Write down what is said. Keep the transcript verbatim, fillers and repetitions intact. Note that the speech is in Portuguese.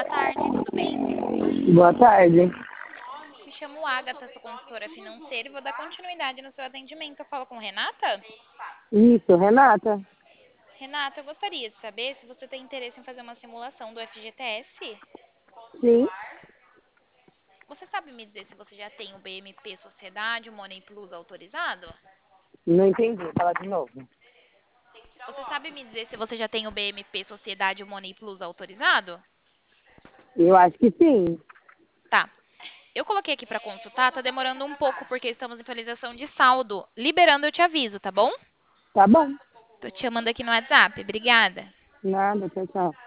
Boa tarde, tudo bem? Boa tarde. Me chamo Agatha, sou consultora financeira e vou dar continuidade no seu atendimento. Eu falo com Renata? Isso, Renata. Renata, eu gostaria de saber se você tem interesse em fazer uma simulação do F G T S. Sim. Você sabe me dizer se você já tem o B M P Sociedade, o Money Plus autorizado? Não entendi. Fala de novo. Você sabe me dizer se você já tem o B M P Sociedade, o Money Plus autorizado? Eu acho que sim. Tá. Eu coloquei aqui para consultar, tá demorando um pouco porque estamos em atualização de saldo. Liberando, eu te aviso, tá bom? Tá bom. Tô te chamando aqui no WhatsApp. Obrigada. Nada, tchau, tchau.